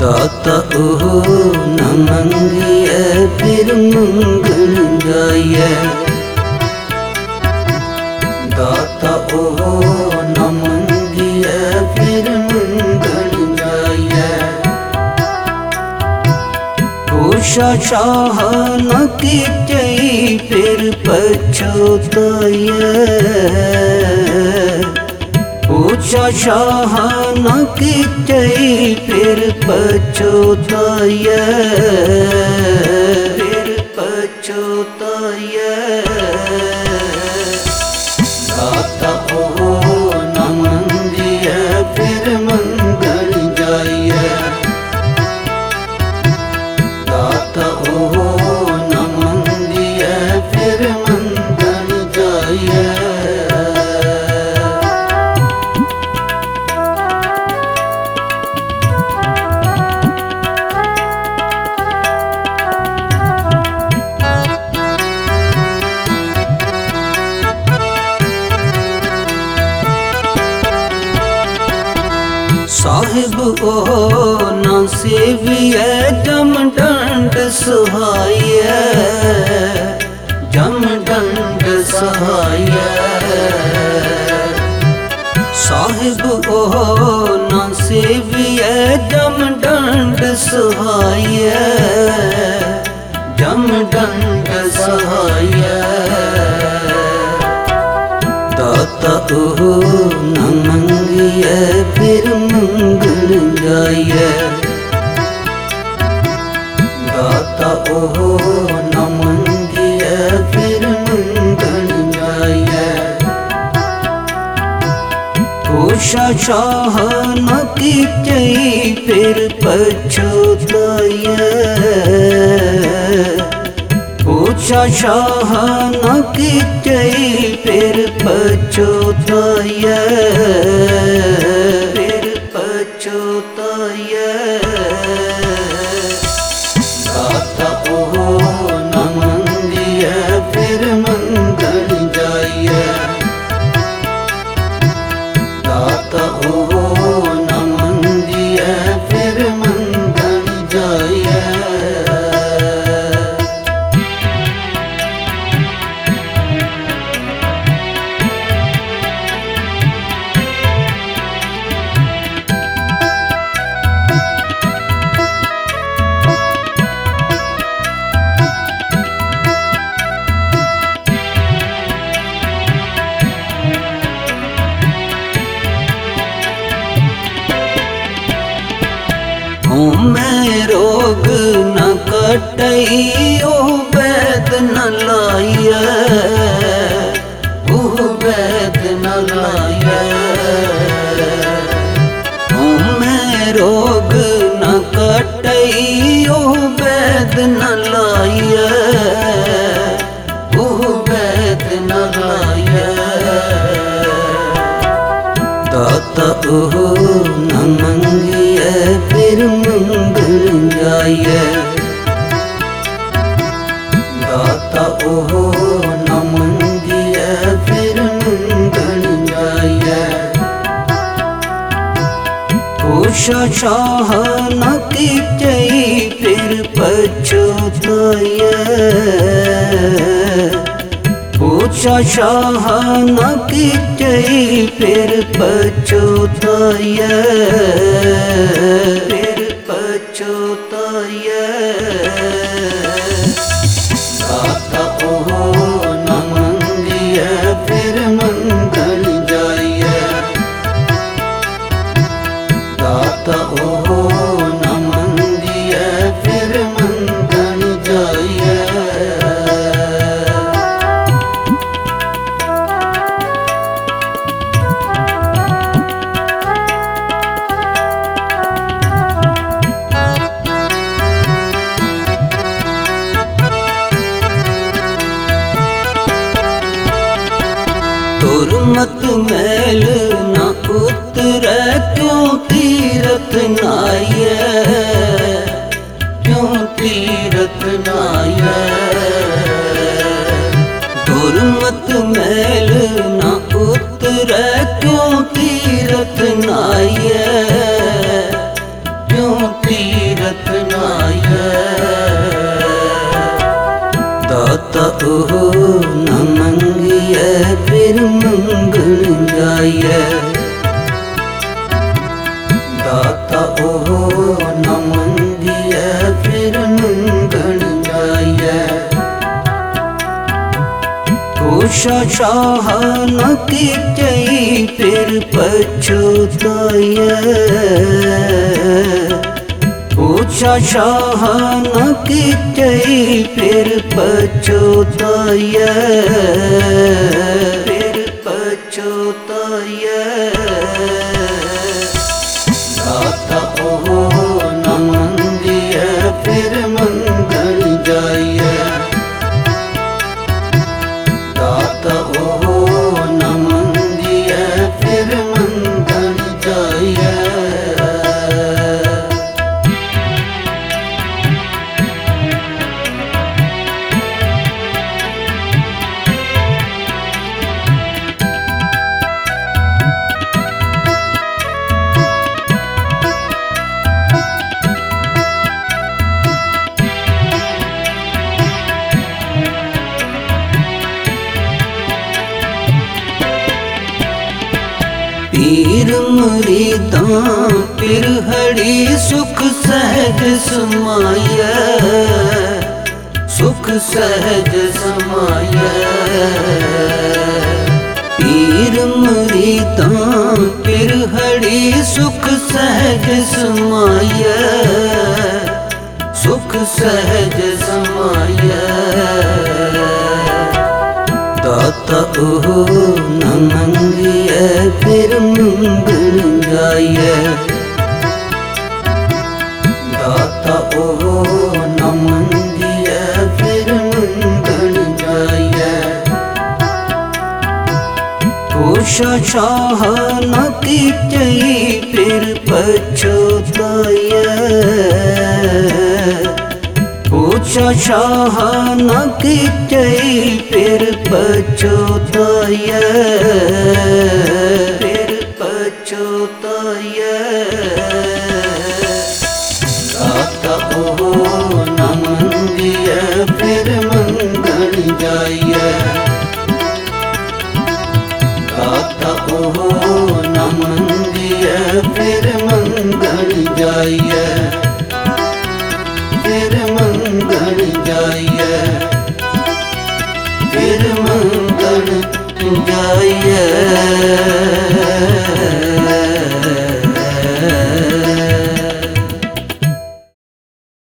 दाता ओहो न मंगिए फिर मंगल जाइए। दाता ओहो न मंगिए फिर मंगल जाइए। पूछा शाह न कीचे फिर पछताइए। पूछा शाह न कीचे फिर पछताइए। फिर पछताइए। दाता ओहो न मंगिए फिर मंगल जाइए। दाता ओहो न मंगिए फिर मंगल जाइए। साहिब ओहो न सेविए जम दंड सहाइए। जम दंड सहाइए। साहिब ओहो न सेविए जम दंड सहाइए। जम दंड सहाइए। दाता ओहो न मंगिए फिर मंगल जाइए। दाता ओहो न मंगिए फिर मंगल जाइए। पूछा शाह न कीचे फिर पछताइए। पूछा शाह न कीचे फिर पछताइए। फिर पछताइए। दाता ओहो न मंगिए फिर मंगल जाइए। दाता ओहो न मंगिए फिर मंगल जाइए। मैं रोग न कटई ओ वैद न लाइए। ओ वैद न लाइए। मैं रोग न कटई ओ वैद न लाइए। ओ वैद न लाइए। दाता ओहो न मंगिए फिर मंगल जाइए। दाता ओहो न मंगिए फिर मंगल जाइए। पूछा शाह न कीचे फिर पछताइए। पूछा शाह न कीचे फिर पछताइए। फिर पछताइए। दाता ओहो न मंगिए फिर मंगल जाइए। दाता ओहो न मंगिए फिर मंगल जाइए। मत मैल न उतरे क्यों तीरथ नाइए। क्यों तीरथ नाइए। दुर्मत मैल न उतरे क्यों तीरथ नाइए। क्यों तीरथ तीरथ नाय। दाता ओहो न मंगिए फिर मंगन जाइए। दाता ओहो न मंगिए फिर मंगन जाइए। कोशा शाह न कीचई फिर पछुताइए। कोशा शाह न कीचई फिर पछुताइए। फिर पछुताइए। दाता ओहो न मंगिए फिर मंगन जाइए। दाता ओहो न मंगिए फिर मंगन जाइए। पीर मुरीदां पिरहड़ी सुख सहज समाया। सुख सहज समाया। पीर मुरीदां पिरहड़ी सुख सहज समाया। सुख सहज समाया। दाता ओहो न मंगिए फिर मंगन जाइए। दाता ओहो न मंगिए फिर मंगन जाइए। कोशा शाह न कीचई फिर पछुताइए। कोशा शाह न कीचई फिर पछुताइए। फिर पछुताइए। दाता ओहो न मंगिए फिर मंगन जाइए। दाता ओहो न मंगिए फिर मंगन जाइए। फिर मंगन जाइए। फिर मंगन जाइए।